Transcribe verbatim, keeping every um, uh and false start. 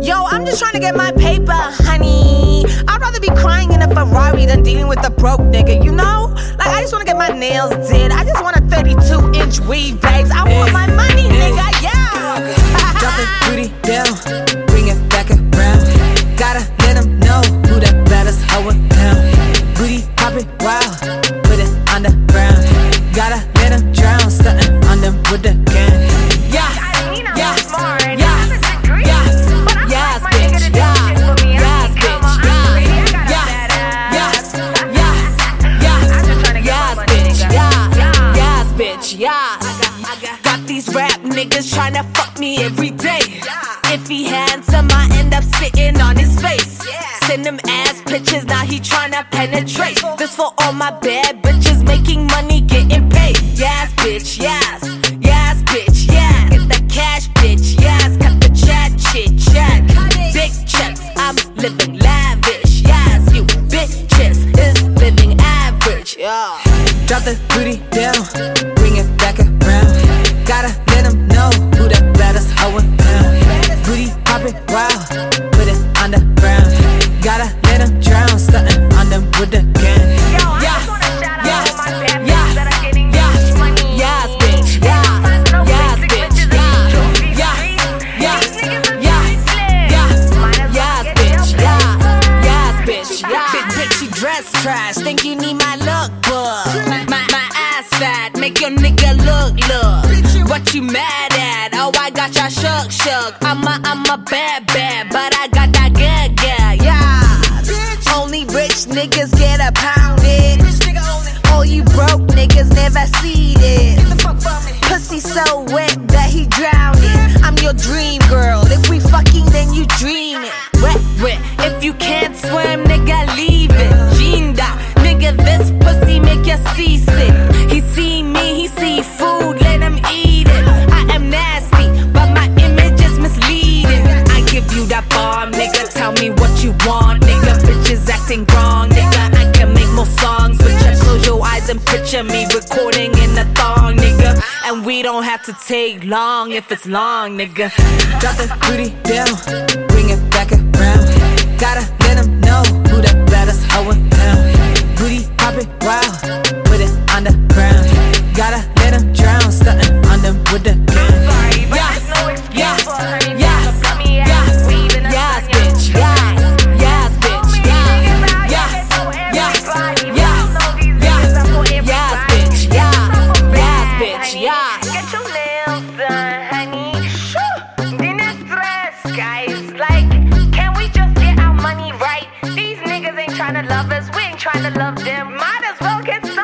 Yo, I'm just trying to get my paper, honey. I'd rather be crying in a Ferrari than dealing with a broke nigga, you know? Like, I just wanna get my nails did. I just want a thirty-two inch weave, babes. I want my money, nigga, yeah. Drop the booty down, bring it back around. Gotta let them know who the baddest hoe in town. Booty pop it wild, put it on the ground. Gotta let them drown, stuntin' on them with the gang. Yes, yes, yes, yes, yes, bitch, yes, yes, bitch, yes, yes, yes, yes, yes, bitch, yes, yes, bitch, yes. Got these rap niggas tryna fuck me every day. If he handsome, I end up sitting on his face. Send him ass pictures, now he tryna penetrate. This for all my bad bitches making money, getting paid. Yes, bitch, yes, yes, bitch, yes. Get the cash, bitch, yes. Cut the chat, chit chat. Big checks, I'm living lavish. Yes, you bitches is living average. Yeah. Drop the booty down, bring it back around. Gotta let them know who the baddest hoe in town. Booty pop it wild, put it on the ground. Gotta let them drown, stuntin' on them with the gang. Yes, yes, yes, yes, yes, bitch, yes, yes, bitch, yes, yes, yes, yes, yes, yes, bitch, yes, yes, bitch, yes. Big bitch, you dress trash, think you need my look, but my, my, my ass fat, make your nigga look, look. What you mad at? Oh, I got y'all shook, shook. I'm a, I'm a bad, bad, but I got that good, good, yeah. Only rich niggas get a pounded. All you broke niggas never see this. Pussy so wet that he drowned it. I'm your dream girl. If we fucking, then you dream it. Wet, wet. If you can't swim, nigga, leave it. Ginda, nigga, this pussy make you seasick. He see me, he see food, let him eat it. I am nasty, but my image is misleading. I give you that bomb, nigga. Tell me what you want, nigga. Bitches acting wrong, nigga. I can make more songs, but you close your eyes and picture me recording in a thong, nigga. And we don't have to take long if it's long, nigga. Drop the booty down, bring it back around. Gotta let them know who the baddest hoe in town. Booty pop it wild, put it on the ground. Gotta let them drown, stuntin' on them with the gang. Yes, yes, yes, yes, yes, bitch, yes, yes, bitch, yes, yes, yes, yes, yes, yes, bitch, yes, yes, bitch, yes. Get your nails done, honey. Then it's stress, guys. Like, can we just get our money right? These niggas ain't tryna love us, we ain't tryna love them. Might as well get